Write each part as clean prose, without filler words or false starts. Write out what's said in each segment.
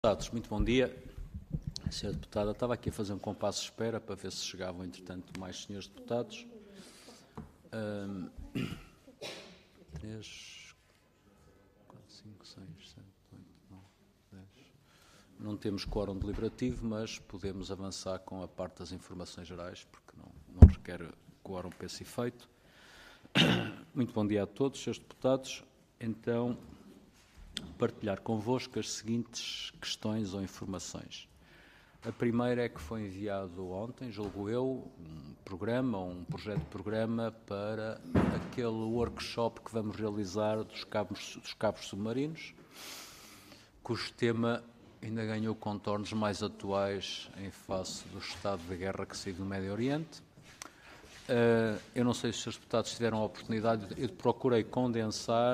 Deputados, muito bom dia. Senhora Deputada, estava aqui a fazer um compasso de espera para ver se chegavam, entretanto, mais senhores deputados. 3, 4, 5, 6, 7, 8, 9, 10. Não temos quórum deliberativo, mas podemos avançar com a parte das informações gerais, porque não requer quórum para esse efeito. Muito bom dia a todos, senhores deputados. Então, partilhar convosco as seguintes questões ou informações. A primeira é que foi enviado ontem, julgo eu, um projeto de programa para aquele workshop que vamos realizar dos cabos submarinos, cujo tema ainda ganhou contornos mais atuais em face do estado de guerra que se vive no Médio Oriente. Eu não sei se os deputados tiveram a oportunidade, eu procurei condensar,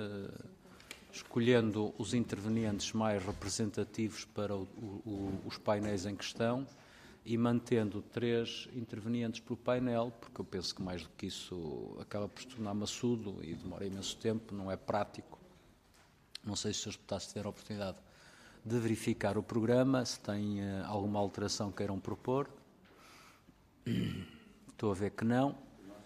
escolhendo os intervenientes mais representativos para os painéis em questão e mantendo 3 intervenientes por painel, porque eu penso que mais do que isso acaba por se tornar maçudo e demora imenso tempo, não é prático. Não sei se os deputados tiveram a oportunidade de verificar o programa, se têm alguma alteração que queiram propor. Estou a ver que não.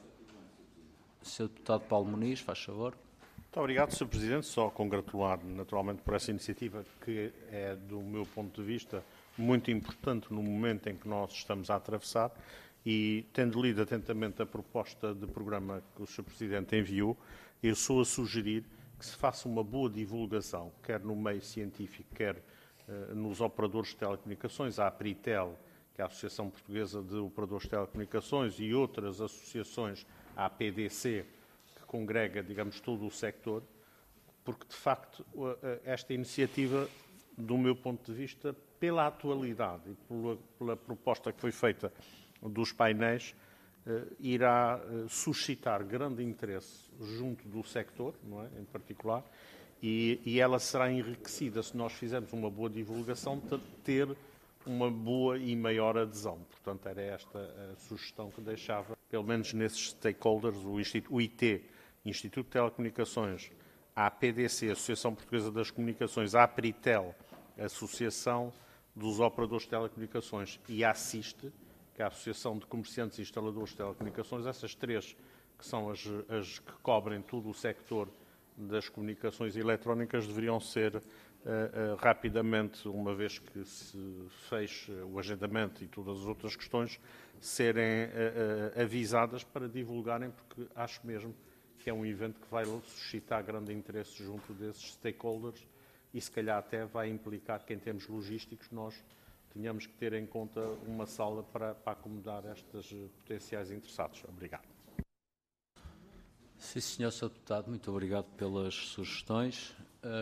Sr. Deputado Paulo Muniz, faz favor. Muito obrigado, Sr. Presidente. Só congratular, naturalmente, por essa iniciativa que é, do meu ponto de vista, muito importante no momento em que nós estamos a atravessar e, tendo lido atentamente a proposta de programa que o Sr. Presidente enviou, eu sou a sugerir que se faça uma boa divulgação, quer no meio científico, quer nos operadores de telecomunicações, a APRITEL, que é a Associação Portuguesa de Operadores de Telecomunicações, e outras associações, a APDC, que congrega, digamos, todo o sector, porque, de facto, esta iniciativa, do meu ponto de vista, pela atualidade e pela proposta que foi feita dos painéis, irá suscitar grande interesse junto do sector, não é, em particular, e ela será enriquecida se nós fizermos uma boa divulgação, de ter uma boa e maior adesão. Portanto, era esta a sugestão que deixava, pelo menos nesses stakeholders, o IT, Instituto de Telecomunicações, a APDC, Associação Portuguesa das Comunicações, a APRITEL, Associação dos Operadores de Telecomunicações, e a ASSIST, que é a Associação de Comerciantes e Instaladores de Telecomunicações, essas 3 que são as que cobrem todo o sector das comunicações eletrónicas, deveriam ser rapidamente, uma vez que se feche o agendamento e todas as outras questões, serem avisadas para divulgarem, porque acho mesmo que é um evento que vai suscitar grande interesse junto desses stakeholders e, se calhar, até vai implicar que, em termos logísticos, nós tenhamos que ter em conta uma sala para acomodar estes potenciais interessados. Obrigado. Sim, Sr. Deputado, muito obrigado pelas sugestões.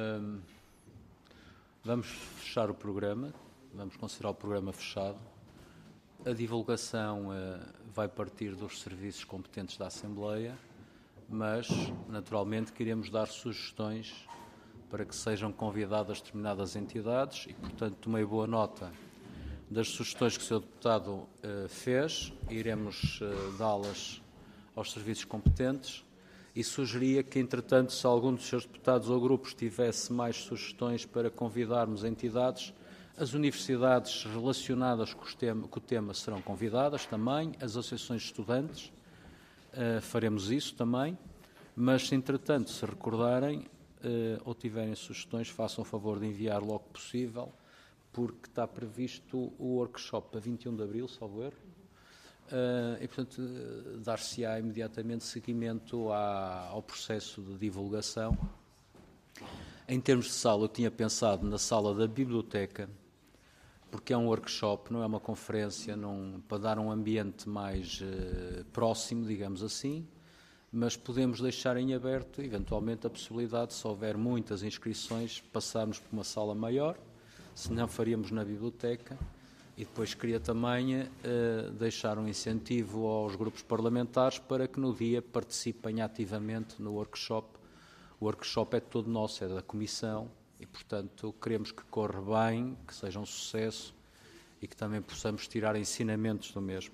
Vamos fechar o programa, vamos considerar o programa fechado. A divulgação vai partir dos serviços competentes da Assembleia, mas, naturalmente, queremos dar sugestões para que sejam convidadas determinadas entidades e, portanto, tomei boa nota das sugestões que o Sr. Deputado fez, iremos dá-las aos serviços competentes. E sugeria que, entretanto, se algum dos seus deputados ou grupos tivesse mais sugestões para convidarmos entidades, as universidades relacionadas com o tema serão convidadas também, as associações de estudantes, faremos isso também, mas se, entretanto, se recordarem ou tiverem sugestões, façam o favor de enviar logo que possível, porque está previsto o workshop a 21 de abril, salvo erro. E, portanto, dar-se-á imediatamente seguimento ao processo de divulgação. Em termos de sala, eu tinha pensado na sala da biblioteca, porque é um workshop, não é uma conferência, para dar um ambiente mais próximo, digamos assim, mas podemos deixar em aberto, eventualmente, a possibilidade, se houver muitas inscrições, passarmos por uma sala maior, se não faríamos na biblioteca. E depois queria também deixar um incentivo aos grupos parlamentares para que no dia participem ativamente no workshop. O workshop é todo nosso, é da Comissão e, portanto, queremos que corra bem, que seja um sucesso e que também possamos tirar ensinamentos do mesmo.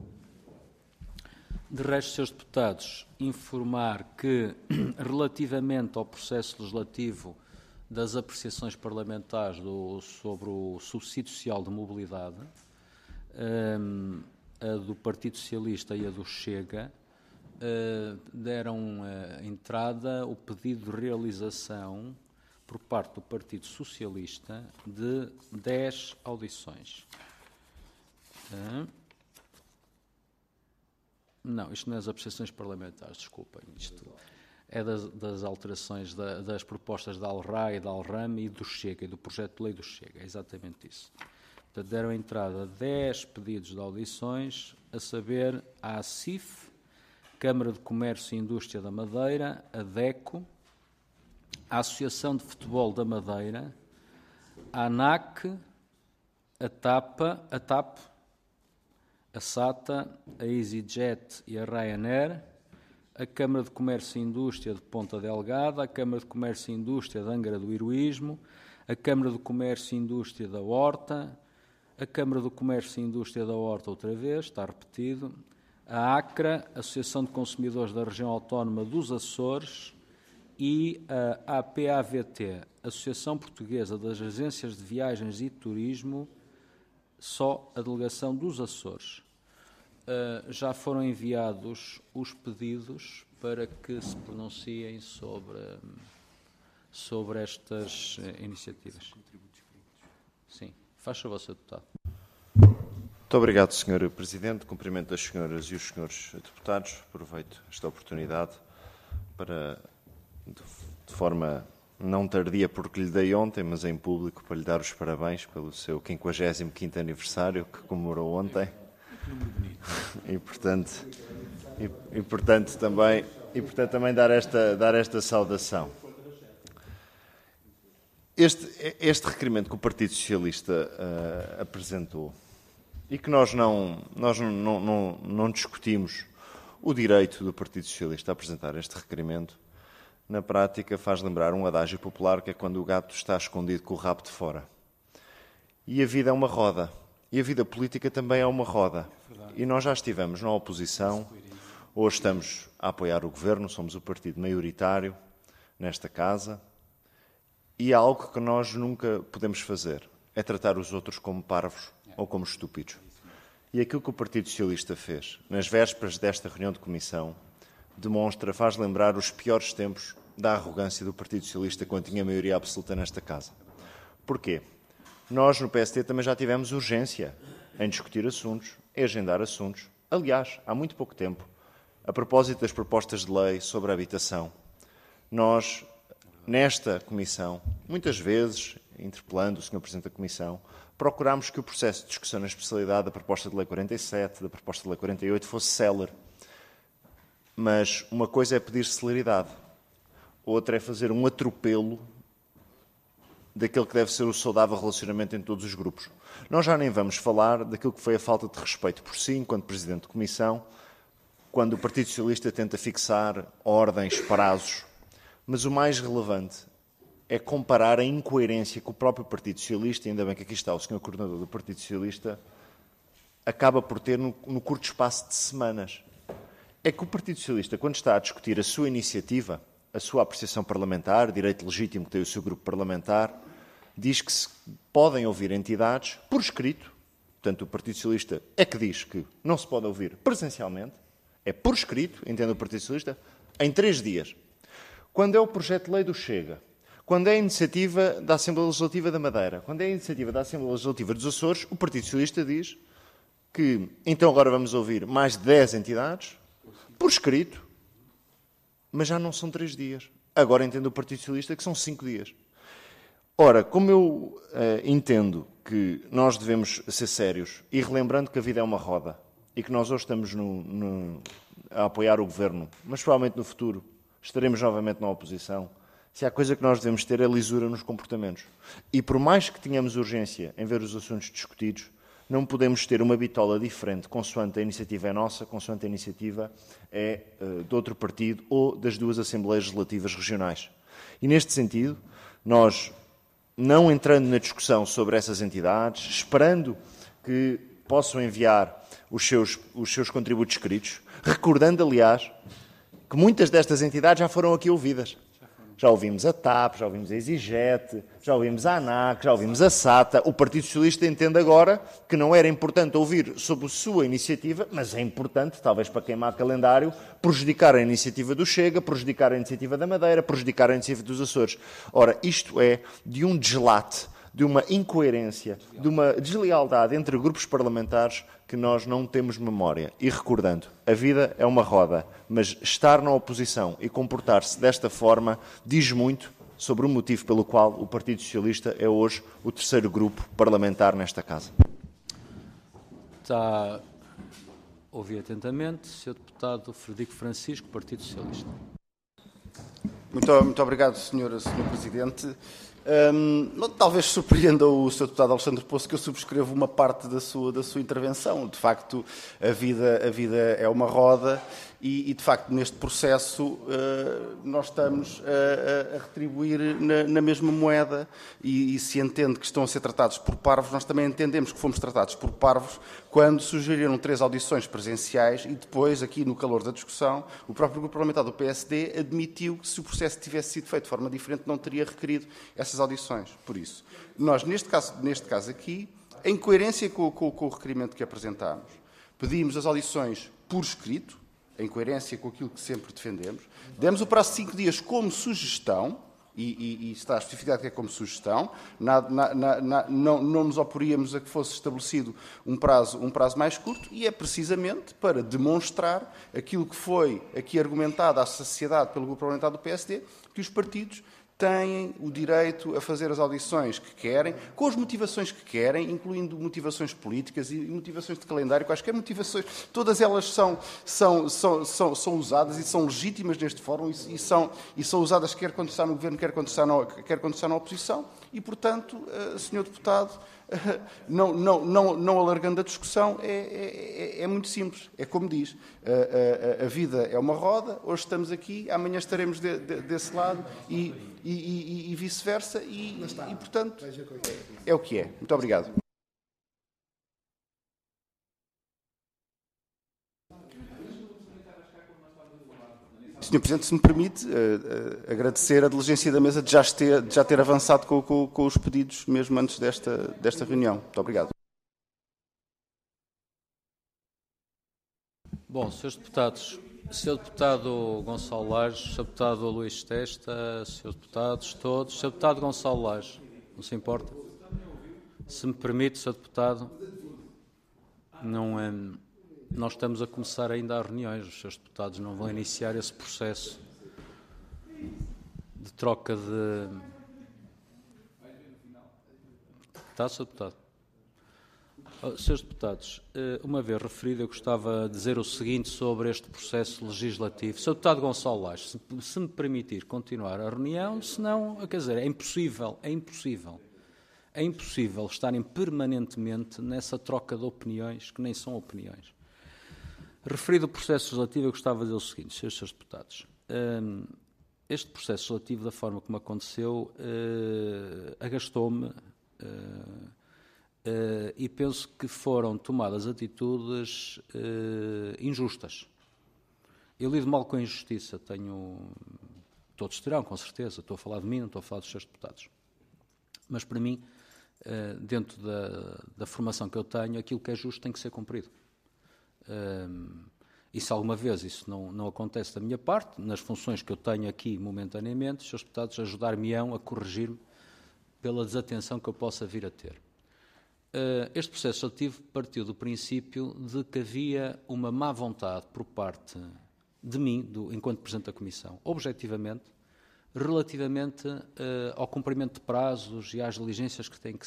De resto, Srs. Deputados, informar que, relativamente ao processo legislativo das apreciações parlamentares sobre o subsídio social de mobilidade, a do Partido Socialista e a do Chega, deram entrada o pedido de realização por parte do Partido Socialista de 10 audições. Não, isto não é as apreciações parlamentares, desculpem. Isto é das alterações das propostas da ALRA e da ALRAM e do Chega, e do projeto de lei do Chega, é exatamente isso. Portanto, deram entrada 10 pedidos de audições, a saber, a ACIF, Câmara de Comércio e Indústria da Madeira, a DECO, a Associação de Futebol da Madeira, a ANAC, a TAP, a SATA, a EasyJet e a Ryanair, a Câmara de Comércio e Indústria de Ponta Delgada, a Câmara de Comércio e Indústria de Angra do Heroísmo, a Câmara de Comércio e Indústria da Horta, a Câmara de Comércio e Indústria da Horta outra vez, está repetido, a ACRA, Associação de Consumidores da Região Autónoma dos Açores, e a APAVT, Associação Portuguesa das Agências de Viagens e Turismo, só a delegação dos Açores. Já foram enviados os pedidos para que se pronunciem sobre estas iniciativas. Sim, faz favor, Sr. Deputado. Muito obrigado, Sr. Presidente. Cumprimento as senhoras e os senhores deputados. Aproveito esta oportunidade para, de forma não tardia, porque lhe dei ontem, mas em público, para lhe dar os parabéns pelo seu 55º aniversário, que comemorou ontem. E portanto também dar esta saudação. Este requerimento que o Partido Socialista apresentou, e que nós não discutimos o direito do Partido Socialista a apresentar este requerimento, na prática faz lembrar um adágio popular, que é quando o gato está escondido com o rabo de fora. E a vida é uma roda. E a vida política também é uma roda. E nós já estivemos na oposição, hoje estamos a apoiar o Governo, somos o partido maioritário nesta casa, e há algo que nós nunca podemos fazer, é tratar os outros como parvos ou como estúpidos. E aquilo que o Partido Socialista fez, nas vésperas desta reunião de comissão, faz lembrar os piores tempos da arrogância do Partido Socialista quando tinha maioria absoluta nesta casa. Porquê? Nós, no PST, também já tivemos urgência em discutir assuntos, em agendar assuntos. Aliás, há muito pouco tempo, a propósito das propostas de lei sobre a habitação, nós, nesta comissão, muitas vezes, interpelando o Sr. Presidente da Comissão, procurámos que o processo de discussão na especialidade da proposta de lei 47, da proposta de lei 48, fosse célere. Mas uma coisa é pedir celeridade, outra é fazer um atropelo daquele que deve ser o saudável relacionamento entre todos os grupos. Nós já nem vamos falar daquilo que foi a falta de respeito por si, enquanto Presidente de Comissão, quando o Partido Socialista tenta fixar ordens, prazos. Mas o mais relevante é comparar a incoerência que o próprio Partido Socialista, ainda bem que aqui está o Sr. Coordenador do Partido Socialista, acaba por ter no curto espaço de semanas. É que o Partido Socialista, quando está a discutir a sua iniciativa, a sua apreciação parlamentar, direito legítimo que tem o seu grupo parlamentar, diz que se podem ouvir entidades por escrito. Portanto, o Partido Socialista é que diz que não se pode ouvir presencialmente, é por escrito, entende o Partido Socialista, em 3 dias. Quando é o projeto de lei do Chega, quando é a iniciativa da Assembleia Legislativa da Madeira, quando é a iniciativa da Assembleia Legislativa dos Açores, o Partido Socialista diz que, então agora vamos ouvir mais de 10 entidades, por escrito, mas já não são 3 dias. Agora entende o Partido Socialista que são 5 dias. Ora, como eu entendo que nós devemos ser sérios, e relembrando que a vida é uma roda, e que nós hoje estamos a apoiar o Governo, mas provavelmente no futuro estaremos novamente na oposição, se há coisa que nós devemos ter é lisura nos comportamentos. E por mais que tenhamos urgência em ver os assuntos discutidos, não podemos ter uma bitola diferente, consoante a iniciativa é nossa, consoante a iniciativa é de outro partido ou das 2 Assembleias Legislativas Regionais. E neste sentido, nós, não entrando na discussão sobre essas entidades, esperando que possam enviar os seus contributos escritos, recordando, aliás, que muitas destas entidades já foram aqui ouvidas. Já ouvimos a TAP, já ouvimos a EasyJet, já ouvimos a ANAC, já ouvimos a SATA. O Partido Socialista entende agora que não era importante ouvir sobre a sua iniciativa, mas é importante, talvez para queimar calendário, prejudicar a iniciativa do Chega, prejudicar a iniciativa da Madeira, prejudicar a iniciativa dos Açores. Ora, isto é de um deslate, de uma incoerência, de uma deslealdade entre grupos parlamentares que nós não temos memória. E recordando, a vida é uma roda, mas estar na oposição e comportar-se desta forma diz muito sobre o motivo pelo qual o Partido Socialista é hoje o terceiro grupo parlamentar nesta Casa. Está a ouvir atentamente, Sr. Deputado Frederico Francisco, Partido Socialista. Muito obrigado, Sr. Presidente. Talvez surpreenda o Sr. Deputado Alexandre Poço que eu subscrevo uma parte da sua intervenção. De facto, a vida é uma roda e de facto, neste processo, nós estamos a retribuir na mesma moeda e se entende que estão a ser tratados por parvos, nós também entendemos que fomos tratados por parvos quando sugeriram 3 audições presenciais e depois, aqui no calor da discussão, o próprio grupo parlamentar do PSD admitiu que se o processo tivesse sido feito de forma diferente não teria requerido essas audições. Por isso, nós, neste caso aqui, em coerência com o requerimento que apresentámos, pedimos as audições por escrito, em coerência com aquilo que sempre defendemos, demos o prazo de 5 dias como sugestão, e está especificado que é como sugestão, não nos oporíamos a que fosse estabelecido um prazo mais curto, e é precisamente para demonstrar aquilo que foi aqui argumentado à sociedade pelo grupo parlamentar do PSD, que os partidos têm o direito a fazer as audições que querem, com as motivações que querem, incluindo motivações políticas e motivações de calendário, quaisquer motivações, todas elas são usadas e são legítimas neste fórum e são usadas quer quando está no Governo, quer quando está na oposição e, portanto, Sr. Deputado, não alargando a discussão, é muito simples. É como diz, a vida é uma roda, hoje estamos aqui, amanhã estaremos desse lado e vice-versa e, portanto, é o que é. Muito obrigado. Sr. Presidente, se me permite, agradecer a diligência da mesa de já ter avançado com os pedidos mesmo antes desta reunião. Muito obrigado. Bom, Srs. Deputados, Sr. Deputado Gonçalo Lages, Sr. Deputado Luís Testa, Srs. Deputados todos, Sr. Deputado Gonçalo Lages, não se importa? Se me permite, Sr. Deputado, nós estamos a começar ainda as reuniões, os Srs. Deputados não vão iniciar esse processo de troca de... Está, Sr. Deputado? Srs. Deputados, uma vez referido, eu gostava de dizer o seguinte sobre este processo legislativo. Sr. Deputado Gonçalo Lages, se me permitir continuar a reunião, senão, quer dizer, é impossível estarem permanentemente nessa troca de opiniões, que nem são opiniões. Referido o processo legislativo, eu gostava de dizer o seguinte, Srs. Deputados. Este processo legislativo, da forma como aconteceu, agastou-me e penso que foram tomadas atitudes injustas. Eu lido mal com a injustiça, todos terão, com certeza, estou a falar de mim, não estou a falar dos Srs. Deputados. Mas, para mim, dentro da formação que eu tenho, aquilo que é justo tem que ser cumprido. E se alguma vez isso não acontece da minha parte, nas funções que eu tenho aqui momentaneamente, os Srs. Deputados ajudar-me-ão a corrigir-me pela desatenção que eu possa vir a ter. Este processo legislativo partiu do princípio de que havia uma má vontade por parte de mim, enquanto Presidente da Comissão, objetivamente, relativamente ao cumprimento de prazos e às diligências que têm que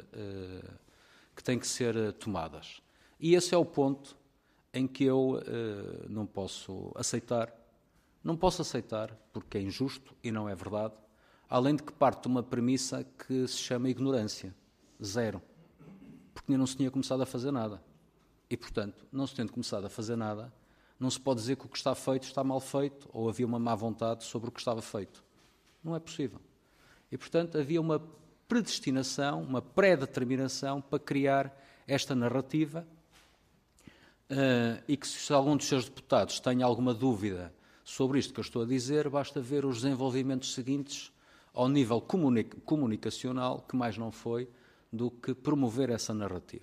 ser tomadas. E esse é o ponto em que eu não posso aceitar, porque é injusto e não é verdade, além de que parte de uma premissa que se chama ignorância, zero, porque ainda não se tinha começado a fazer nada. E, portanto, não se tendo começado a fazer nada, não se pode dizer que o que está feito está mal feito ou havia uma má vontade sobre o que estava feito. Não é possível. E, portanto, havia uma predestinação, uma pré-determinação para criar esta narrativa e que se algum dos seus deputados tem alguma dúvida Sobre isto que eu estou a dizer, basta ver os desenvolvimentos seguintes ao nível comunicacional, que mais não foi do que promover essa narrativa.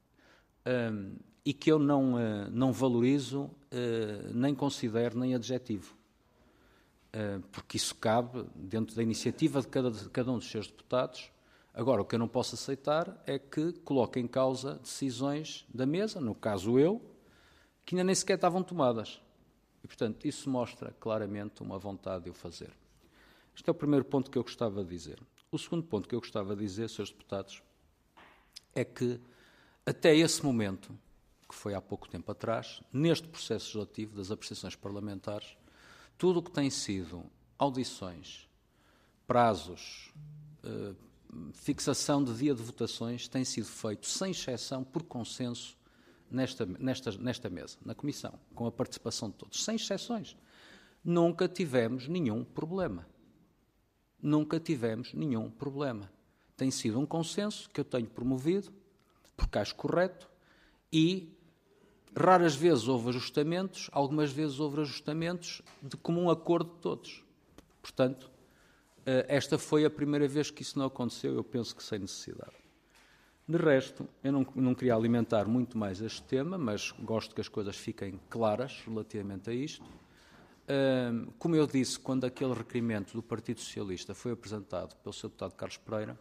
E que eu não valorizo, nem considero, nem adjetivo. Porque isso cabe dentro da iniciativa de cada um dos seus deputados. Agora, o que eu não posso aceitar é que coloque em causa decisões da mesa, no caso eu, que ainda nem sequer estavam tomadas. E, portanto, isso mostra claramente uma vontade de o fazer. Este é o primeiro ponto que eu gostava de dizer. O segundo ponto que eu gostava de dizer, Srs. Deputados, é que até esse momento, que foi há pouco tempo atrás, neste processo legislativo das apreciações parlamentares, tudo o que tem sido audições, prazos, fixação de dia de votações, tem sido feito, sem exceção, por consenso, nesta mesa, na Comissão, com a participação de todos, sem exceções. Nunca tivemos nenhum problema. Nunca tivemos nenhum problema. Tem sido um consenso que eu tenho promovido, porque acho correto, e raras vezes houve ajustamentos, algumas vezes houve ajustamentos de comum acordo de todos. Portanto, esta foi a primeira vez que isso não aconteceu, eu penso que sem necessidade. De resto, eu não queria alimentar muito mais este tema, mas gosto que as coisas fiquem claras relativamente a isto. Como eu disse, quando aquele requerimento do Partido Socialista foi apresentado pelo Sr. Deputado Carlos Pereira,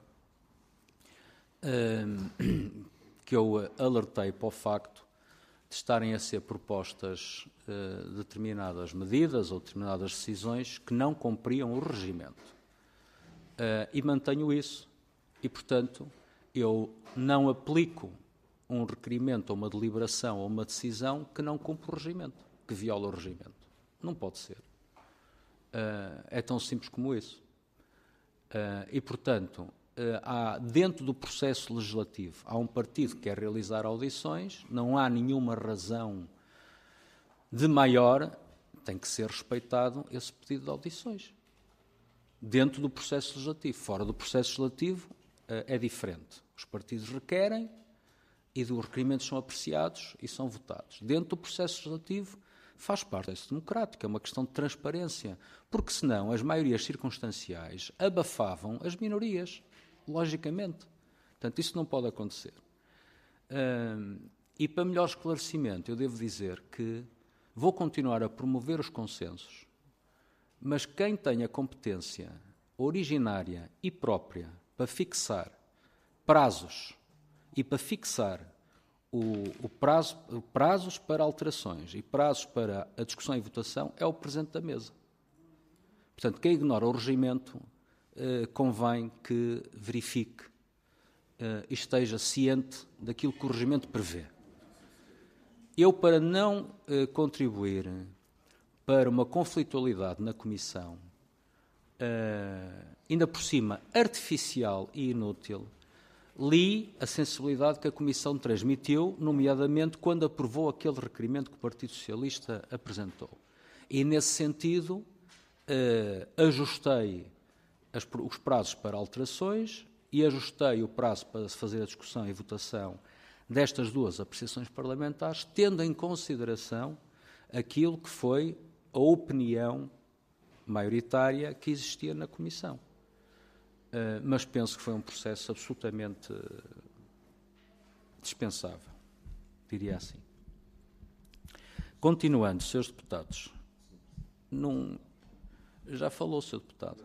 que eu alertei para o facto de estarem a ser propostas determinadas medidas ou determinadas decisões que não cumpriam o regimento. E mantenho isso. E, portanto, eu não aplico um requerimento ou uma deliberação ou uma decisão que não cumpre o regimento, que viola o regimento. Não pode ser. É tão simples como isso. E, portanto, dentro do processo legislativo, há um partido que quer realizar audições, não há nenhuma razão de maior, tem que ser respeitado esse pedido de audições. Dentro do processo legislativo. Fora do processo legislativo é diferente. Os partidos requerem e os requerimentos são apreciados e são votados. Dentro do processo legislativo faz parte do processo democrático, é uma questão de transparência, porque senão as maiorias circunstanciais abafavam as minorias, logicamente. Portanto, isso não pode acontecer. E para melhor esclarecimento, eu devo dizer que vou continuar a promover os consensos, mas quem tem a competência originária e própria para fixar prazos e para fixar prazos para alterações e prazos para a discussão e votação é o Presidente da Mesa. Portanto, quem ignora o regimento convém que verifique e esteja ciente daquilo que o regimento prevê. Eu, para não contribuir para uma conflitualidade na Comissão, ainda por cima artificial e inútil, li a sensibilidade que a Comissão transmitiu, nomeadamente quando aprovou aquele requerimento que o Partido Socialista apresentou. E, nesse sentido, ajustei os prazos para alterações e ajustei o prazo para se fazer a discussão e votação destas duas apreciações parlamentares, tendo em consideração aquilo que foi a opinião maioritária que existia na Comissão. Mas penso que foi um processo absolutamente dispensável, diria assim. Continuando, Srs. Deputados, já falou, Sr. Deputado.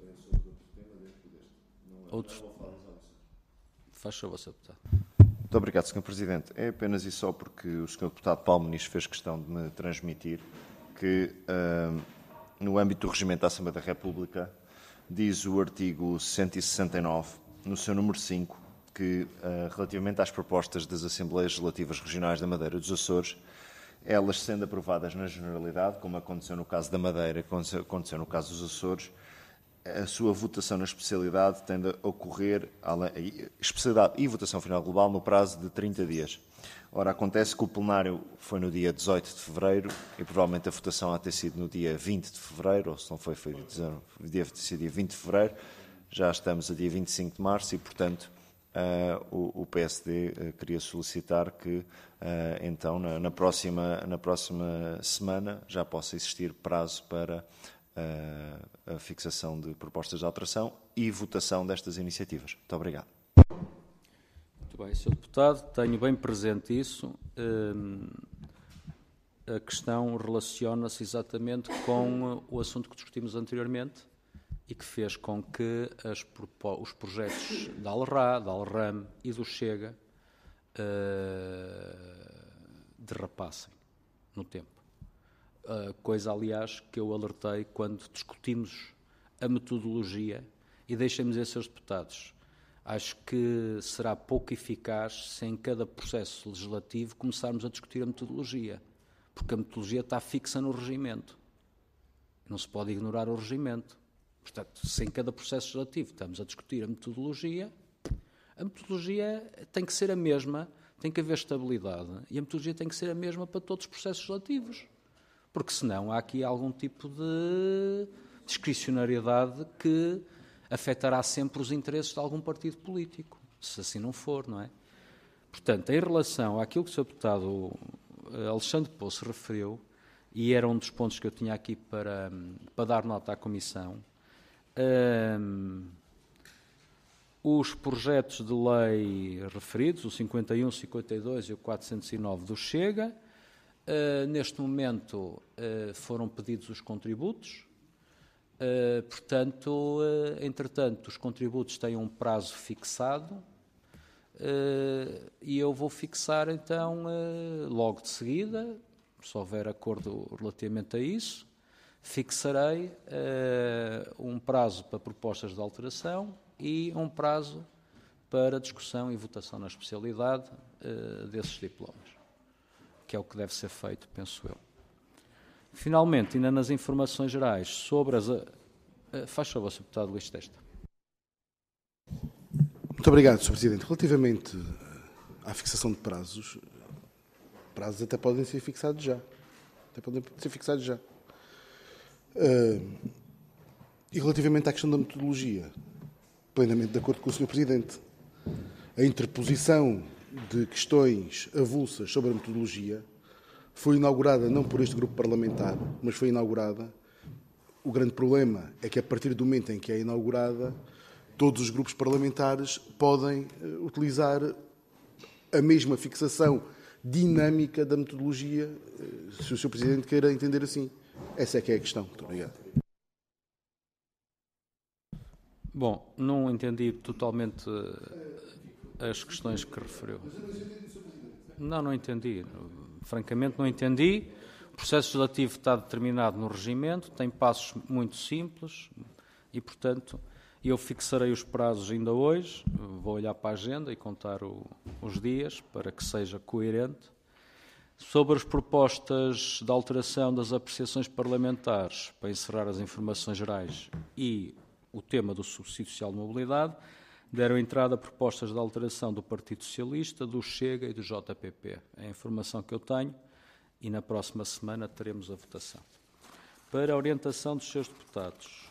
Outros... Faz favor, Sr. Deputado. Muito obrigado, Sr. Presidente. É apenas e só porque o Sr. Deputado Paulo Muniz fez questão de me transmitir que, no âmbito do Regimento da Assembleia da República, diz o artigo 169, no seu número 5, que, relativamente às propostas das Assembleias Legislativas Regionais da Madeira e dos Açores, elas sendo aprovadas na generalidade, como aconteceu no caso da Madeira e aconteceu no caso dos Açores, a sua votação na especialidade tende a ocorrer, especialidade e votação final global, no prazo de 30 dias. Ora, acontece que o plenário foi no dia 18 de fevereiro e provavelmente a votação há de ter sido no dia 20 de fevereiro, ou se não foi deve ter sido dia 20 de fevereiro, já estamos a dia 25 de março e, portanto, o PSD queria solicitar que, então, na próxima semana já possa existir prazo para a fixação de propostas de alteração e votação destas iniciativas. Muito obrigado. Muito bem, Sr. Deputado, tenho bem presente isso. A questão relaciona-se exatamente com o assunto que discutimos anteriormente e que fez com que os projetos da ALRA, da ALRAM e do Chega derrapassem no tempo. Coisa, aliás, que eu alertei quando discutimos a metodologia, e deixem-me dizer, Srs. Deputados, acho que será pouco eficaz se em cada processo legislativo começarmos a discutir a metodologia, porque a metodologia está fixa no regimento. Não se pode ignorar o regimento. Portanto, se em cada processo legislativo estamos a discutir a metodologia tem que ser a mesma, tem que haver estabilidade, e a metodologia tem que ser a mesma para todos os processos legislativos. Porque senão há aqui algum tipo de discricionariedade que afetará sempre os interesses de algum partido político, se assim não for, não é? Portanto, em relação àquilo que o Sr. Deputado Alexandre Poço referiu, e era um dos pontos que eu tinha aqui para dar nota à Comissão, os projetos de lei referidos, o 51, o 52 e o 409 do Chega, neste momento foram pedidos os contributos, portanto, entretanto, os contributos têm um prazo fixado e eu vou fixar então logo de seguida, se houver acordo relativamente a isso, fixarei um prazo para propostas de alteração e um prazo para discussão e votação na especialidade desses diplomas, que é o que deve ser feito, penso eu. Finalmente, ainda nas informações gerais sobre as... faz favor, Sr. Deputado Luís Testa. Muito obrigado, Sr. Presidente. Relativamente à fixação de prazos até podem ser fixados já. E relativamente à questão da metodologia, plenamente de acordo com o Sr. Presidente. A interposição de questões avulsas sobre a metodologia foi inaugurada não por este grupo parlamentar, mas foi inaugurada. O grande problema é que, a partir do momento em que é inaugurada, todos os grupos parlamentares podem utilizar a mesma fixação dinâmica da metodologia, se o Sr. Presidente queira entender assim. Essa é que é a questão. Muito obrigado. Bom, não entendi totalmente as questões que referiu. Não entendi. Francamente, não entendi. O processo legislativo está determinado no regimento, tem passos muito simples e, portanto, eu fixarei os prazos ainda hoje. Vou olhar para a agenda e contar os dias para que seja coerente. Sobre as propostas de alteração das apreciações parlamentares, para encerrar as informações gerais e o tema do subsídio social de mobilidade, deram entrada propostas de alteração do Partido Socialista, do Chega e do JPP. É a informação que eu tenho e na próxima semana teremos a votação. Para a orientação dos seus deputados,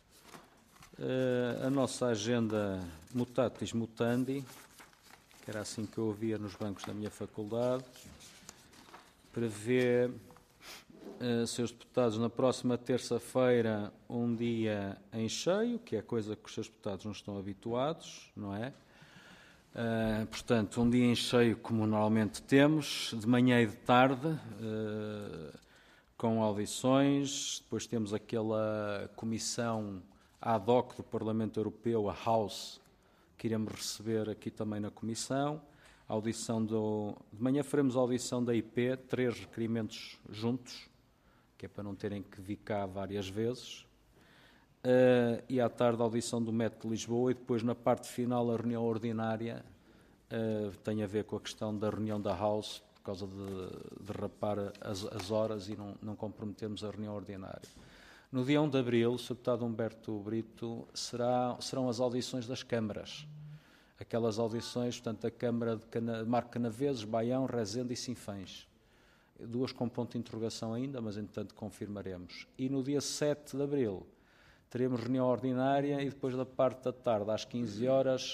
a nossa agenda mutatis mutandi, que era assim que eu ouvia nos bancos da minha faculdade, prevê, seus deputados, na próxima terça-feira, um dia em cheio, que é coisa que os seus deputados não estão habituados, não é? Portanto, um dia em cheio, como normalmente temos, de manhã e de tarde, com audições. Depois temos aquela comissão ad hoc do Parlamento Europeu, a House, que iremos receber aqui também na comissão. A audição de manhã faremos a audição da IP, 3 requerimentos juntos, que é para não terem que vir cá várias vezes. E à tarde a audição do MET de Lisboa e depois na parte final a reunião ordinária tem a ver com a questão da reunião da House, por causa de derrapar as horas e não comprometermos a reunião ordinária. No dia 1 de abril, o Sr. Deputado Humberto Brito, serão as audições das câmaras. Aquelas audições, portanto, a Câmara de Marco Canaveses, Baião, Rezende e Sinfãs. 2 com ponto de interrogação ainda, mas, entretanto, confirmaremos. E no dia 7 de abril teremos reunião ordinária e depois da parte da tarde, às 15 horas,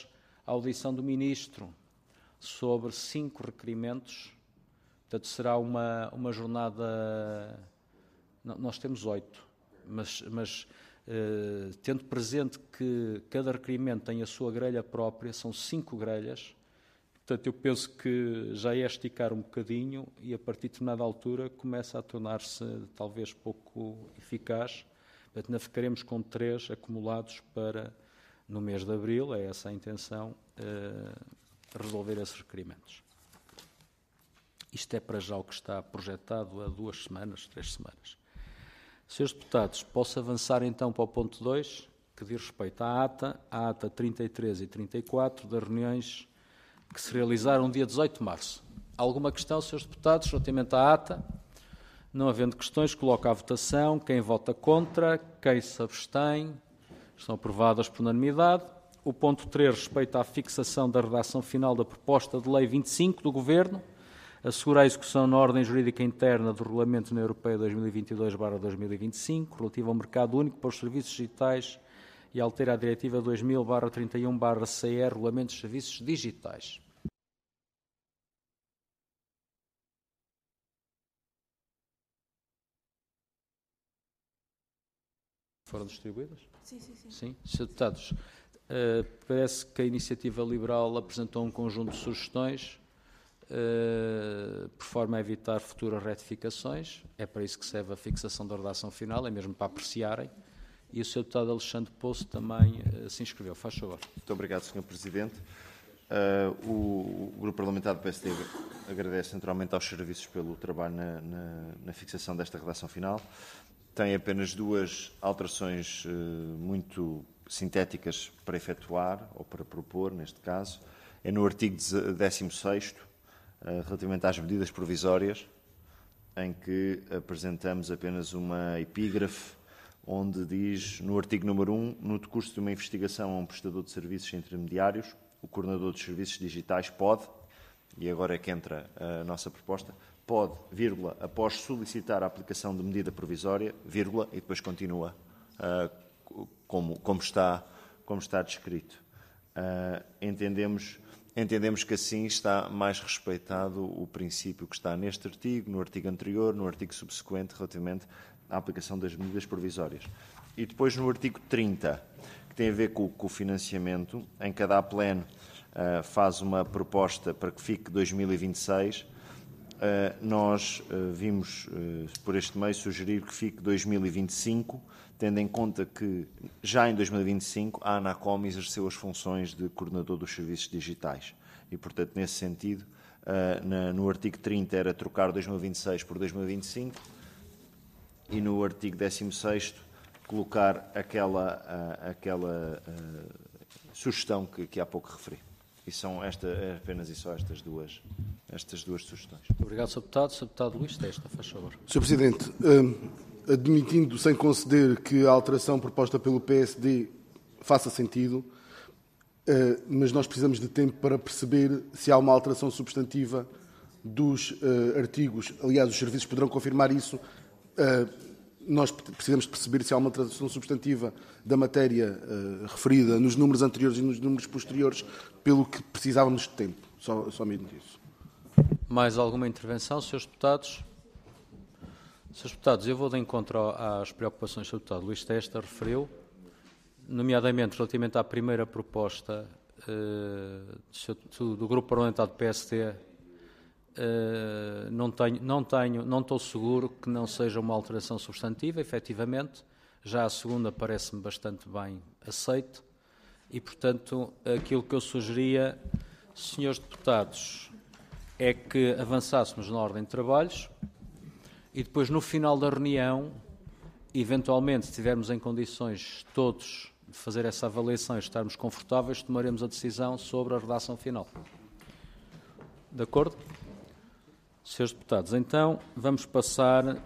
a audição do Ministro sobre 5 requerimentos. Portanto, será uma jornada... Nós temos 8, mas tendo presente que cada requerimento tem a sua grelha própria, são 5 grelhas. Portanto, eu penso que já é esticar um bocadinho e, a partir de determinada altura, começa a tornar-se talvez pouco eficaz. Portanto, ainda ficaremos com 3 acumulados para, no mês de abril, é essa a intenção, resolver esses requerimentos. Isto é para já o que está projetado há 2 semanas, 3 semanas. Senhores deputados, posso avançar então para o ponto 2, que diz respeito à ata 33 e 34 das reuniões que se realizaram dia 18 de março. Alguma questão, senhores deputados, relativamente à ata? Não havendo questões, coloco à votação. Quem vota contra? Quem se abstém? Estão aprovadas por unanimidade. O ponto 3 respeita à fixação da redação final da proposta de lei 25 do Governo, assegura a execução na ordem jurídica interna do Regulamento União Europeia 2022/2025, relativo ao mercado único para os serviços digitais, e altera a Diretiva 2000/31/CE, Regulamento dos Serviços Digitais. Foram distribuídas? Sim. Sim. Senhores deputados, parece que a Iniciativa Liberal apresentou um conjunto de sugestões por forma a evitar futuras retificações. É para isso que serve a fixação da redação final, é mesmo para apreciarem. E o Sr. Deputado Alexandre Poço também se inscreveu. Faz favor. Muito obrigado, Sr. Presidente. O Grupo Parlamentar do PSD agradece naturalmente aos serviços pelo trabalho na fixação desta redação final. Tem apenas 2 alterações muito sintéticas para efetuar, ou para propor, neste caso. É no artigo 16º, relativamente às medidas provisórias, em que apresentamos apenas uma epígrafe, onde diz, no artigo número 1, no decurso de uma investigação a um prestador de serviços intermediários, o coordenador dos serviços digitais pode, e agora é que entra a nossa proposta, pode, vírgula, após solicitar a aplicação de medida provisória, vírgula, e depois continua como está descrito. Entendemos que assim está mais respeitado o princípio que está neste artigo, no artigo anterior, no artigo subsequente, relativamente à aplicação das medidas provisórias. E depois no artigo 30, que tem a ver com o financiamento, em que a DAPLEN faz uma proposta para que fique 2026, nós vimos, por este meio, sugerir que fique 2025, tendo em conta que, já em 2025, a ANACOM exerceu as funções de coordenador dos serviços digitais. E, portanto, nesse sentido, no artigo 30 era trocar 2026 por 2025 e no artigo 16º colocar aquela sugestão que há pouco referi. E são apenas e só estas duas sugestões. Obrigado, Sr. Deputado. Sr. Deputado Luís Testa, faz favor. Sr. Presidente, admitindo, sem conceder, que a alteração proposta pelo PSD faça sentido, mas nós precisamos de tempo para perceber se há uma alteração substantiva dos artigos. Aliás, os serviços poderão confirmar isso. Nós precisamos de perceber se há uma alteração substantiva da matéria referida nos números anteriores e nos números posteriores, pelo que precisávamos de tempo. Só mesmo isso. Mais alguma intervenção, Srs. Deputados? Srs. Deputados, eu vou de encontro às preocupações que o Sr. Deputado Luís Testa referiu, nomeadamente relativamente à primeira proposta do Grupo Parlamentar do PSD. Não estou seguro que não seja uma alteração substantiva, efetivamente. Já a segunda parece-me bastante bem aceite e, portanto, aquilo que eu sugeria, senhores deputados, é que avançássemos na ordem de trabalhos e depois, no final da reunião, eventualmente, se estivermos em condições todos de fazer essa avaliação e estarmos confortáveis, tomaremos a decisão sobre a redação final. De acordo? Senhores deputados, então vamos passar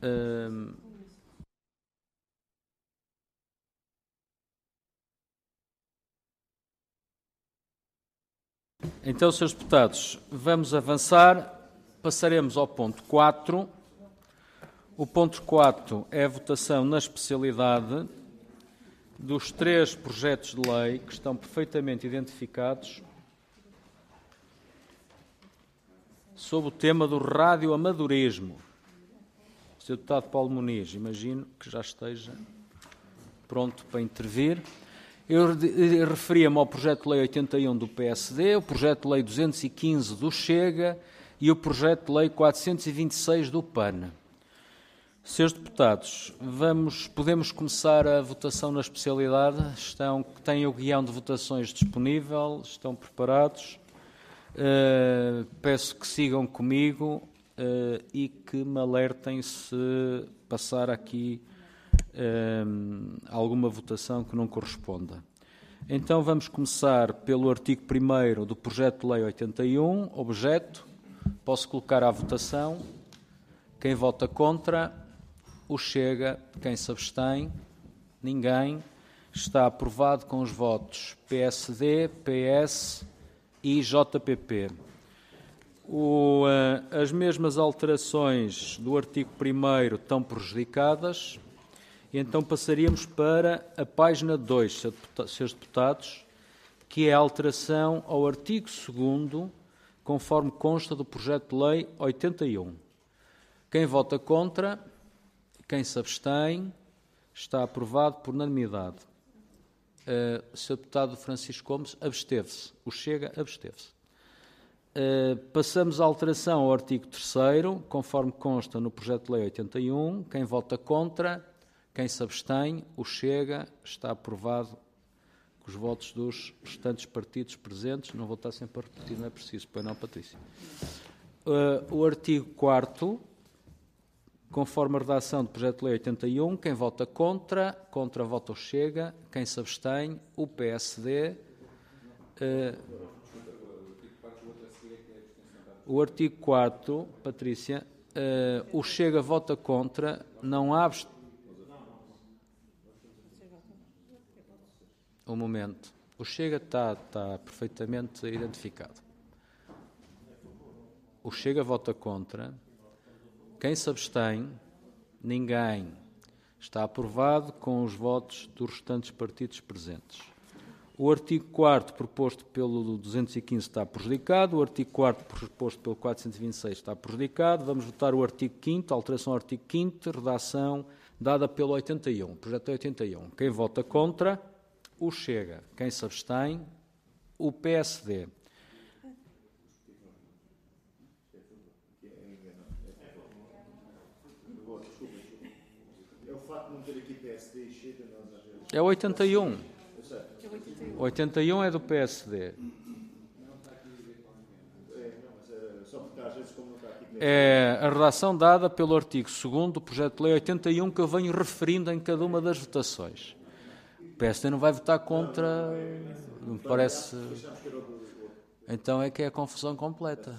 Então, senhores deputados, vamos avançar, passaremos ao ponto 4. O ponto 4 é a votação na especialidade dos 3 projetos de lei que estão perfeitamente identificados sob o tema do radioamadorismo. O Sr. Deputado Paulo Muniz, imagino que já esteja pronto para intervir. Eu referia-me ao projeto de lei 81 do PSD, o projeto de lei 215 do Chega e o projeto de lei 426 do PAN. Senhores deputados, podemos começar a votação na especialidade. Têm o guião de votações disponível, estão preparados. Peço que sigam comigo e que me alertem se passar aqui alguma votação que não corresponda. Então vamos começar pelo artigo 1º do projeto de lei 81, objeto. Posso colocar à votação. Quem vota contra? O Chega. Quem se abstém? Ninguém. Está aprovado com os votos PSD, PS e JPP. As mesmas alterações do artigo 1º estão prejudicadas. E então passaríamos para a página 2, senhores deputados, que é a alteração ao artigo 2º, conforme consta do projeto de lei 81. Quem vota contra? Quem se abstém? Está aprovado por unanimidade. O Sr. Deputado Francisco Gomes absteve-se. O Chega absteve-se. Passamos à alteração ao artigo 3º, conforme consta no projeto de lei 81. Quem vota contra? Quem se abstém? O Chega. Está aprovado com os votos dos restantes partidos presentes. Não vou estar sempre a repetir, não é preciso. Pois não, Patrícia. O artigo 4º, conforme a redação do projeto de lei 81, quem vota contra vota o Chega. Quem se abstém? O PSD. O artigo 4º, Patrícia, o Chega vota contra, não há abstenção. Um momento. O Chega está perfeitamente identificado. O Chega vota contra. Quem se abstém? Ninguém. Está aprovado com os votos dos restantes partidos presentes. O artigo 4º proposto pelo 215 está prejudicado. O artigo 4º proposto pelo 426 está prejudicado. Vamos votar o artigo 5º, alteração ao artigo 5º, redação dada pelo 81, projeto 81. Quem vota contra? O Chega. Quem se abstém? O PSD. É o facto de não ter aqui PSD e Chega, nós às vezes... É o 81. 81 é do PSD. É a redação dada pelo artigo 2º do projeto de lei 81 que eu venho referindo em cada uma das votações. O PSD não vai votar contra, não me parece... Então é que é a confusão completa.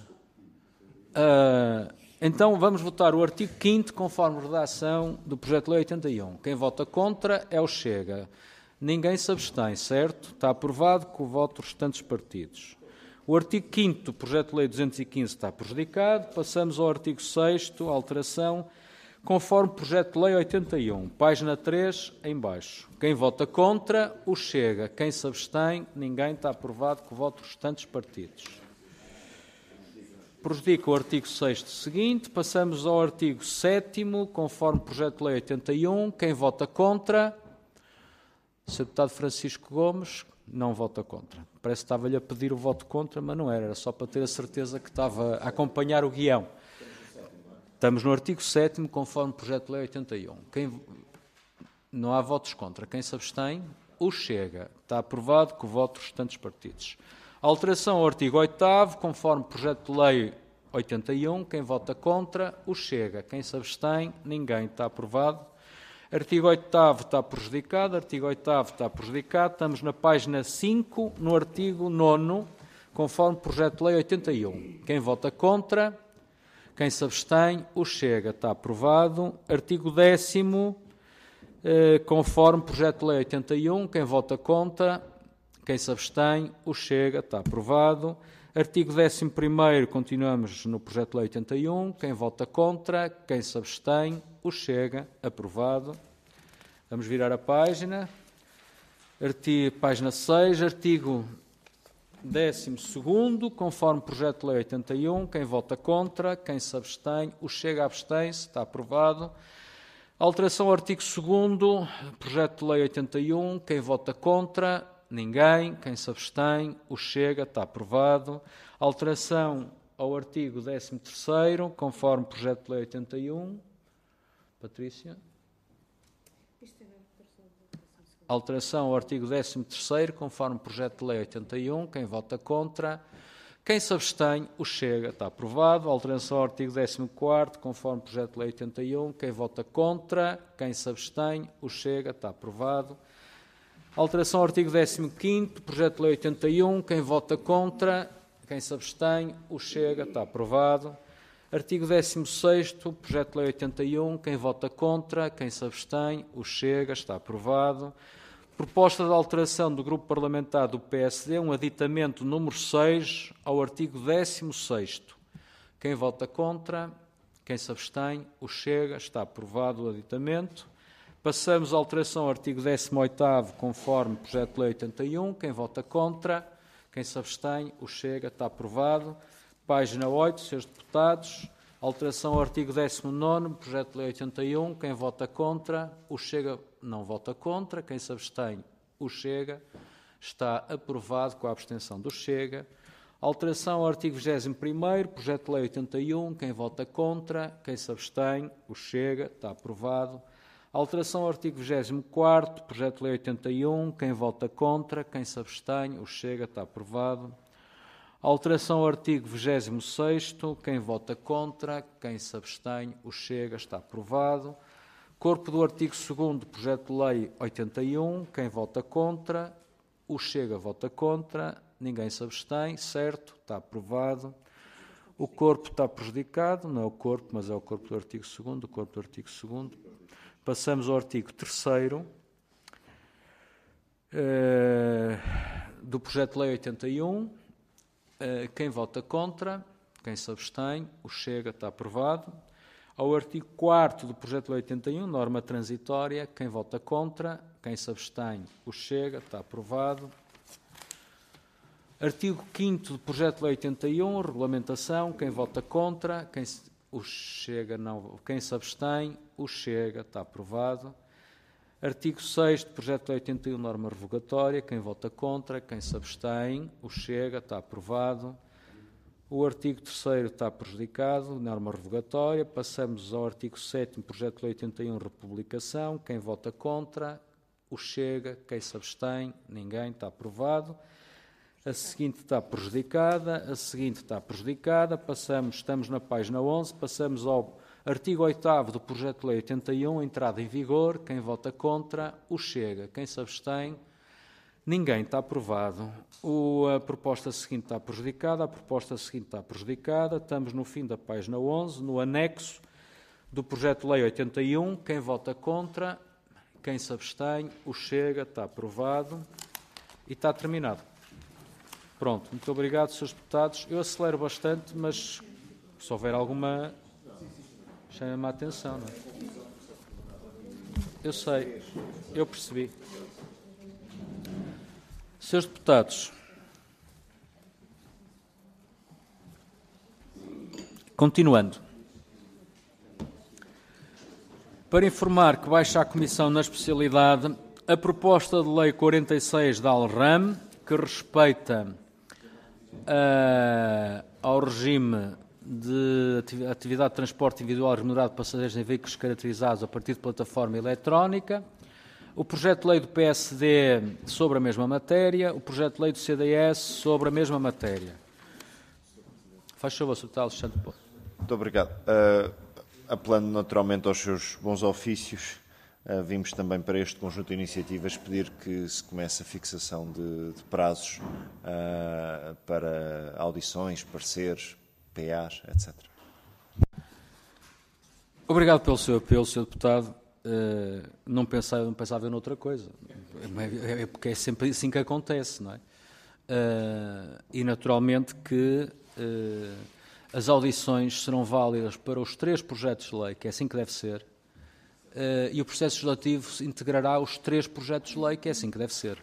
Então vamos votar o artigo 5º conforme a redação do projeto de lei 81. Quem vota contra é o Chega. Ninguém se abstém, certo? Está aprovado com o voto dos restantes partidos. O artigo 5º do projeto de lei 215 está prejudicado. Passamos ao artigo 6º, alteração, conforme projeto de lei 81, página 3, em baixo. Quem vota contra? O Chega. Quem se abstém? Ninguém. Está aprovado com o voto dos restantes partidos. Prejudica o artigo 6º seguinte. Passamos ao artigo 7º, conforme projeto de lei 81. Quem vota contra? O Sr. Deputado Francisco Gomes não vota contra. Parece que estava-lhe a pedir o voto contra, mas não era. Era só para ter a certeza que estava a acompanhar o guião. Estamos no artigo 7º, conforme projeto de lei 81. Não há votos contra. Quem se abstém? O Chega. Está aprovado com o voto dos restantes partidos. Alteração ao artigo 8º, conforme projeto de lei 81. Quem vota contra? O Chega. Quem se abstém? Ninguém. Está aprovado. Artigo 8º está prejudicado. Artigo 8º está prejudicado. Estamos na página 5, no artigo 9º, conforme projeto de lei 81. Quem vota contra? Quem se abstém? O Chega. Está aprovado. Artigo 10º, conforme projeto de lei 81. Quem vota contra? Quem se abstém? O Chega. Está aprovado. Artigo 11º, continuamos no projeto de lei 81. Quem vota contra? Quem se abstém? O Chega. Aprovado. Vamos virar a página. Página 6, artigo 12º, conforme projeto de lei 81, quem vota contra, quem se abstém, o Chega abstém-se, está aprovado. Alteração ao artigo 2º, projeto de lei 81, quem vota contra, ninguém, quem se abstém, o Chega, está aprovado. Alteração ao artigo 13º, conforme projeto de lei 81. Patrícia? Alteração ao artigo 13º, conforme projeto de lei 81, quem vota contra, quem se abstém, o Chega, está aprovado. Alteração ao artigo 14º, conforme projeto de lei 81, quem vota contra, quem se abstém, o Chega, está aprovado. Alteração ao artigo 15º, projeto de lei 81, quem vota contra, quem se abstém, o Chega, está aprovado. Artigo 16º, projeto de lei 81, quem vota contra, quem se abstém, o Chega, está aprovado. Proposta de alteração do Grupo Parlamentar do PSD, um aditamento número 6 ao artigo 16º. Quem vota contra, quem se abstém, o Chega, está aprovado o aditamento. Passamos à alteração ao artigo 18º, conforme projeto de lei 81, quem vota contra, quem se abstém, o Chega, está aprovado. Página 8, Srs. Deputados, alteração ao artigo 19º, projeto de lei 81, quem vota contra, o Chega não vota contra, quem se abstém, o Chega, está aprovado com a abstenção do Chega. Alteração ao artigo 21º, projeto de lei 81, quem vota contra, quem se abstém, o Chega, está aprovado. Alteração ao artigo 24º, projeto de lei 81, quem vota contra, quem se abstém, o Chega, está aprovado. Alteração ao artigo 26º, quem vota contra, quem se abstém, o Chega, está aprovado. Corpo do artigo 2º, projeto de lei 81, quem vota contra, o Chega vota contra, ninguém se abstém, certo, está aprovado. O corpo está prejudicado, não é o corpo, mas é o corpo do artigo 2º, o corpo do artigo 2º. Passamos ao artigo 3º, do projeto de lei 81, quem vota contra, quem se abstém, o Chega, está aprovado. Ao artigo 4º do projeto de lei 81, norma transitória, quem vota contra, quem se abstém, o Chega, está aprovado. Artigo 5º do projeto de lei 81, regulamentação, quem vota contra, quem se abstém, o Chega, está aprovado. Artigo 6º do projeto de lei 81, norma revogatória, quem vota contra, quem se abstém, o Chega, está aprovado. O artigo 3º está prejudicado, norma revogatória. Passamos ao artigo 7º, projeto de lei 81, republicação, quem vota contra, o Chega, quem se abstém, ninguém, está aprovado. A seguinte está prejudicada, a seguinte está prejudicada. Estamos na página 11, passamos ao artigo 8º do projeto de lei 81, entrada em vigor, quem vota contra, o Chega, quem se abstém, ninguém, está aprovado. A proposta seguinte está prejudicada, a proposta seguinte está prejudicada. Estamos no fim da página 11, no anexo do projeto de lei 81, quem vota contra, quem se abstém, o Chega, está aprovado e está terminado. Pronto, muito obrigado, Srs. Deputados. Eu acelero bastante, mas se houver alguma, chame-me a atenção, não é? Eu sei, eu percebi. Srs. Deputados, continuando. Para informar que baixa a Comissão na especialidade a proposta de lei 46 da ALRAM, que respeita ao regime de atividade de transporte individual remunerado de passageiros em veículos caracterizados a partir de plataforma eletrónica, o projeto de lei do PSD sobre a mesma matéria, o projeto de lei do CDS sobre a mesma matéria. Faz favor, Sr. Deputado Alexandre Poço. Muito obrigado. Apelando naturalmente aos seus bons ofícios, vimos também para este conjunto de iniciativas pedir que se comece a fixação de prazos para audições, pareceres, PAs, etc. Obrigado pelo seu apelo, Sr. Deputado. Não pensava noutra coisa. É porque é sempre assim que acontece, não é? E naturalmente que as audições serão válidas para os 3 projetos de lei, que é assim que deve ser, e o processo legislativo integrará os 3 projetos de lei, que é assim que deve ser.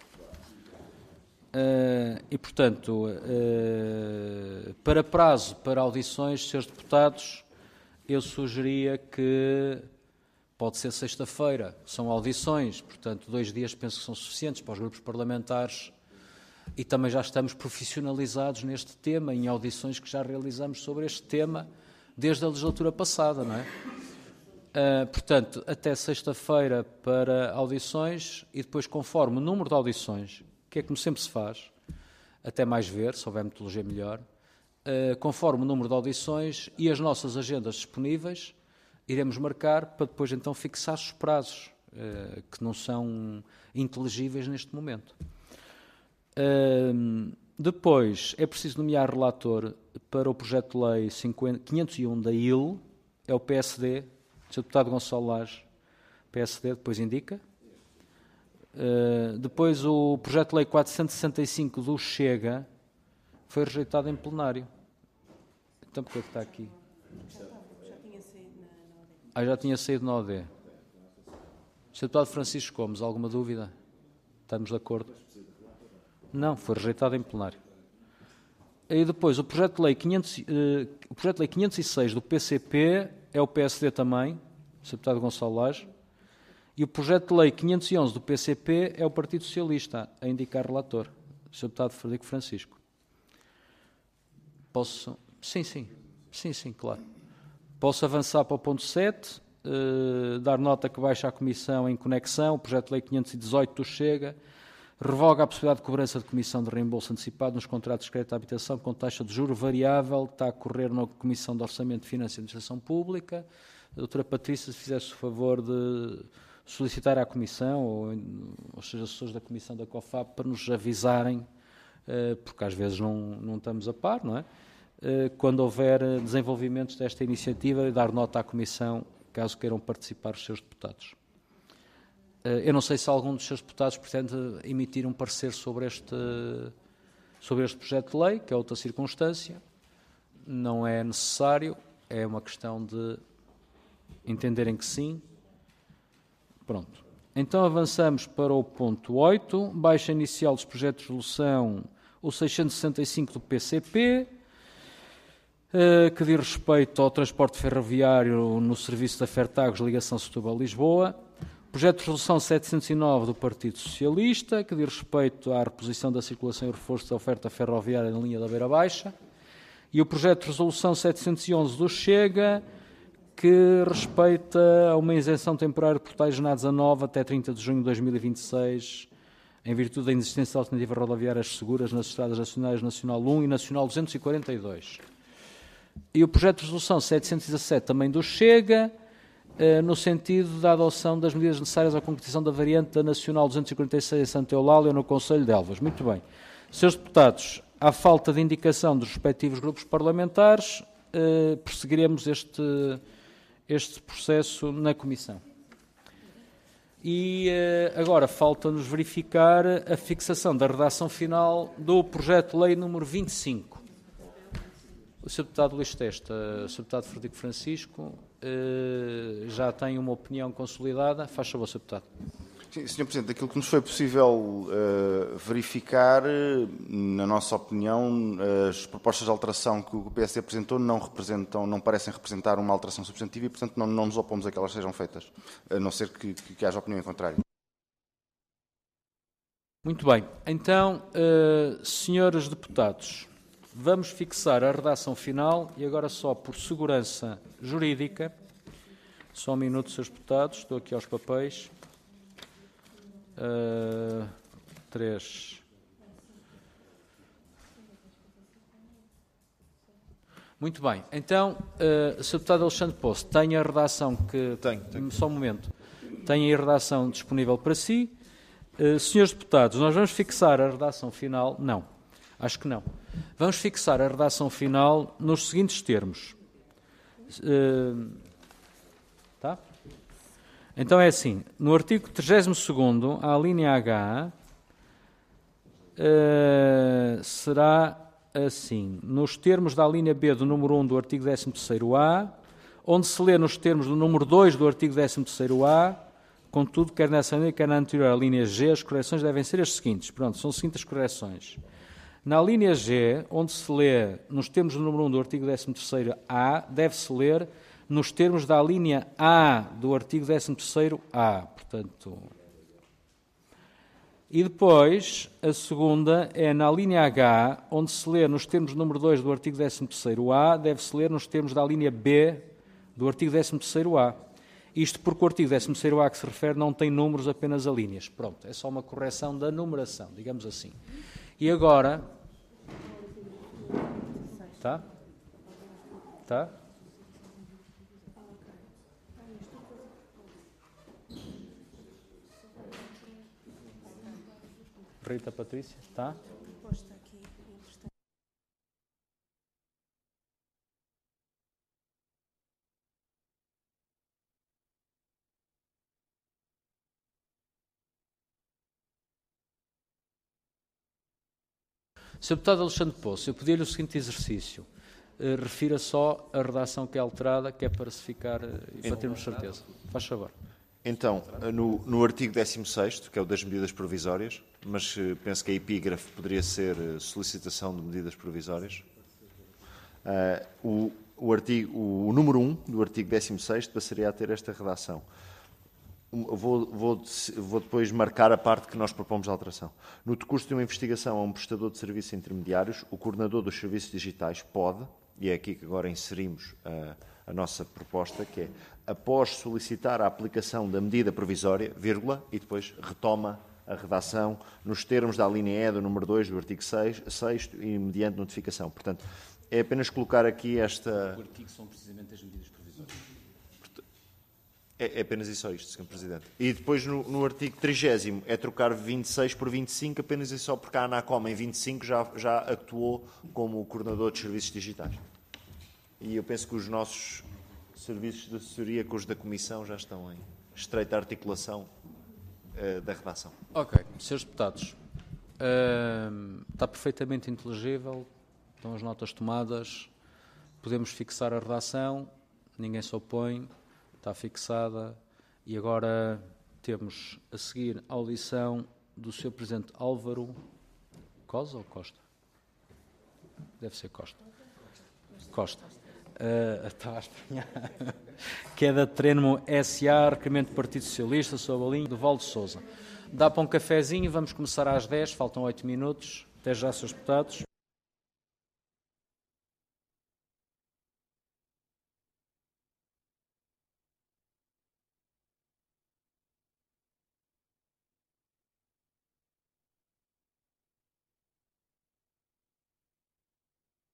E, portanto, para prazo, para audições, senhores deputados, eu sugeria que pode ser sexta-feira, são audições, portanto, 2 dias penso que são suficientes para os grupos parlamentares e também já estamos profissionalizados neste tema, em audições que já realizamos sobre este tema desde a legislatura passada, não é? Portanto, até sexta-feira para audições e depois, conforme o número de audições, que é como sempre se faz, até mais ver, se houver metodologia melhor, conforme o número de audições e as nossas agendas disponíveis, iremos marcar para depois então fixar os prazos, que não são inteligíveis neste momento. Depois, é preciso nomear relator para o projeto de lei 501 da IL, é o PSD, o Sr. Deputado Gonçalo Lage, PSD, depois indica. Depois o projeto de lei 465 do Chega foi rejeitado em plenário. Então porquê é que está aqui? Já tinha saído na OD. Sr. Deputado Francisco Gomes, alguma dúvida? Estamos de acordo? Não, foi rejeitado em plenário. E depois o projeto de lei 506 do PCP é o PSD também, o Sr. Deputado Gonçalo Lage. E o projeto de lei 511 do PCP é o Partido Socialista, a indicar relator, o Sr. Deputado Frederico Francisco. Posso? Sim, claro. Posso avançar para o ponto 7, dar nota que baixa a Comissão em conexão, o projeto de lei 518 do Chega, revoga a possibilidade de cobrança de comissão de reembolso antecipado nos contratos de crédito de habitação com taxa de juro variável, está a correr na Comissão de Orçamento, Finanças e Administração Pública. A doutora Patrícia, se fizesse o favor de solicitar à Comissão, ou seja, as pessoas da Comissão da COFAP, para nos avisarem, porque às vezes não estamos a par, não é? Quando houver desenvolvimentos desta iniciativa, e dar nota à Comissão, caso queiram participar os seus deputados. Eu não sei se algum dos seus deputados pretende emitir um parecer sobre este projeto de lei, que é outra circunstância. Não é necessário, é uma questão de entenderem que sim. Pronto. Então avançamos para o ponto 8, baixa inicial dos projetos de resolução, o 665 do PCP, que diz respeito ao transporte ferroviário no serviço da Fertagos, ligação Setúbal-Lisboa. Projeto de resolução 709 do Partido Socialista, que diz respeito à reposição da circulação e reforço da oferta ferroviária na linha da Beira Baixa. E o projeto de resolução 711 do Chega, que respeita a uma isenção temporária de portais jornados a 9 até 30 de junho de 2026, em virtude da inexistência de alternativas rodoviárias seguras nas estradas nacionais Nacional 1 e Nacional 242. E o projeto de resolução 717 também do Chega, no sentido da adoção das medidas necessárias à concretização da variante da Nacional 246 em Santa Eulália, no Conselho de Elvas. Muito bem. Senhores deputados, à falta de indicação dos respectivos grupos parlamentares, prosseguiremos este processo na Comissão. E agora falta-nos verificar a fixação da redação final do projeto de lei número 25. O Sr. Deputado Luís Testa, o Sr. Deputado Frederico Francisco, já tem uma opinião consolidada. Faz favor, Sr. Deputado. Sim, Sr. Presidente, aquilo que nos foi possível verificar, na nossa opinião, as propostas de alteração que o PSD apresentou não parecem representar uma alteração substantiva e, portanto, não nos opomos a que elas sejam feitas, a não ser que haja opinião em contrário. Muito bem. Então, senhores deputados, vamos fixar a redação final e agora só por segurança jurídica, só um minuto, senhores deputados, estou aqui aos papéis. 3. Muito bem. Então, Sr. Deputado Alexandre Poço, tem a redação que... Tenho. Só um momento. Tem a redação disponível para si. Senhores deputados, nós vamos fixar a redação final... Não, acho que não. Vamos fixar a redação final nos seguintes termos. Tá? Então é assim, no artigo 32º, a linha H, será assim, nos termos da linha B do número 1 do artigo 13º-A, onde se lê nos termos do número 2 do artigo 13º-A, contudo, quer nessa linha, quer na anterior, a linha G, as correções devem ser as seguintes. Pronto, são as seguintes correções. Na linha G, onde se lê nos termos do número 1 do artigo 13º-A, deve-se ler nos termos da linha A do artigo 13º-A. Portanto, e depois, a segunda é na linha H, onde se lê nos termos do número 2 do artigo 13º-A, deve-se ler nos termos da linha B do artigo 13º-A. Isto porque o artigo 13º-A que se refere não tem números, apenas a linhas. Pronto, é só uma correção da numeração, digamos assim. E agora... Tá? Tá? Rita Patrícia, tá? Sr. Deputado Alexandre Poço, eu pedi-lhe o seguinte exercício. Refira só a redação que é alterada, que é para se ficar e para termos certeza. Faz favor. Então, no artigo 16º, que é o das medidas provisórias, mas penso que a epígrafe poderia ser solicitação de medidas provisórias, o número 1 do artigo 16º passaria a ter esta redação. Vou depois marcar a parte que nós propomos de alteração. No decurso de uma investigação a um prestador de serviços intermediários, o coordenador dos serviços digitais pode, e é aqui que agora inserimos a nossa proposta, que é, após solicitar a aplicação da medida provisória, vírgula, e depois retoma a redação nos termos da linha E do número 2 do artigo 6º e mediante notificação. Portanto, é apenas colocar aqui esta... O artigo são precisamente as medidas provisórias. É apenas isso só isto, Sr. Presidente. E depois no artigo 30º é trocar 26 por 25, apenas isso só porque a ANACOM em 25 já atuou como coordenador de serviços digitais. E eu penso que os nossos serviços de assessoria com os da Comissão já estão em estreita articulação da redação. Ok, Srs. Deputados, está perfeitamente inteligível, estão as notas tomadas, podemos fixar a redação, ninguém se opõe, está fixada, e agora temos a seguir a audição do Sr. Presidente Álvaro Cosa ou Costa? Deve ser Costa. Costa. Está a estranhar. Que é da Trenmo SA, requerimento do Partido Socialista, sob a linha do Valdo Sousa. Dá para um cafezinho, vamos começar às 10, faltam 8 minutos. Até já, Srs. Deputados.